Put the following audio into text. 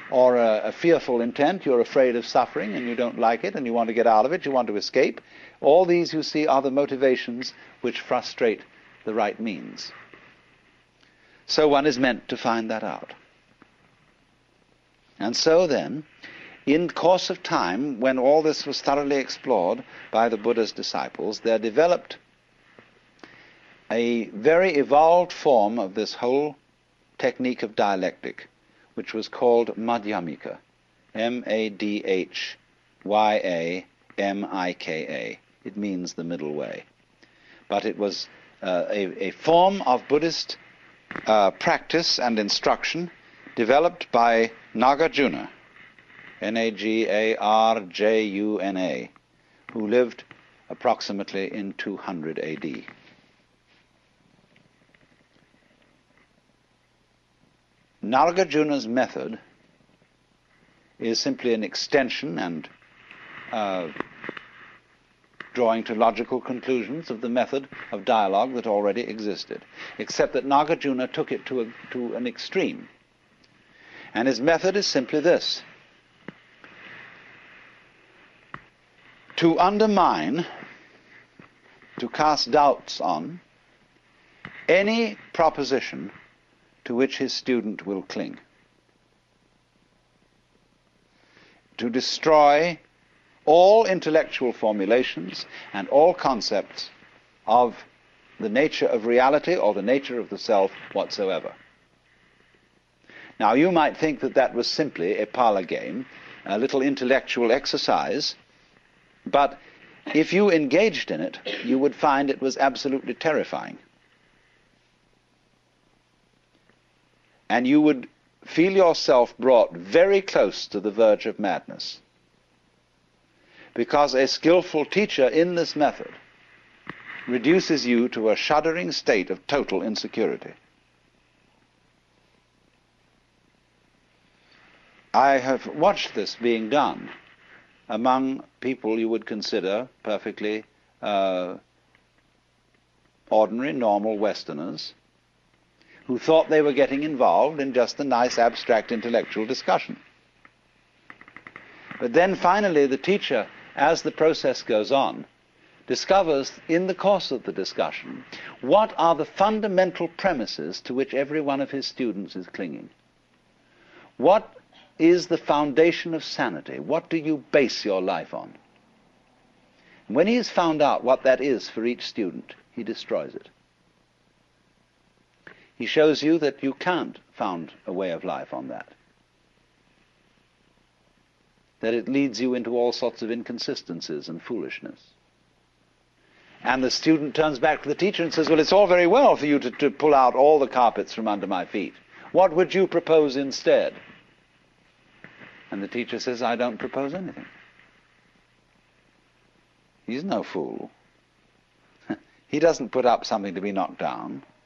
or a fearful intent. You're afraid of suffering and you don't like it and you want to get out of it, you want to escape. All these, you see, are the motivations which frustrate the right means. So one is meant to find that out. And so then, in the course of time, when all this was thoroughly explored by the Buddha's disciples, there developed a very evolved form of this whole technique of dialectic, which was called Madhyamika, Madhyamika. It means the middle way. But it was a form of Buddhist practice and instruction developed by Nagarjuna, Nagarjuna, who lived approximately in 200 AD. Nagarjuna's method is simply an extension and drawing to logical conclusions of the method of dialogue that already existed, except that Nagarjuna took it to an extreme. And his method is simply this: to undermine, to cast doubts on any proposition to which his student will cling, to destroy all intellectual formulations and all concepts of the nature of reality or the nature of the self whatsoever. Now, you might think that that was simply a parlor game, a little intellectual exercise, but if you engaged in it, you would find it was absolutely terrifying. And you would feel yourself brought very close to the verge of madness. Because a skillful teacher in this method reduces you to a shuddering state of total insecurity. I have watched this being done among people you would consider perfectly ordinary, normal Westerners, who thought they were getting involved in just a nice abstract intellectual discussion. But then finally the teacher, as the process goes on, discovers in the course of the discussion what are the fundamental premises to which every one of his students is clinging. What is the foundation of sanity? What do you base your life on? And when he has found out what that is for each student, he destroys it. He shows you that you can't found a way of life on that. That it leads you into all sorts of inconsistencies and foolishness. And the student turns back to the teacher and says, well, it's all very well for you to pull out all the carpets from under my feet. What would you propose instead? And the teacher says, I don't propose anything. He's no fool. He doesn't put up something to be knocked down.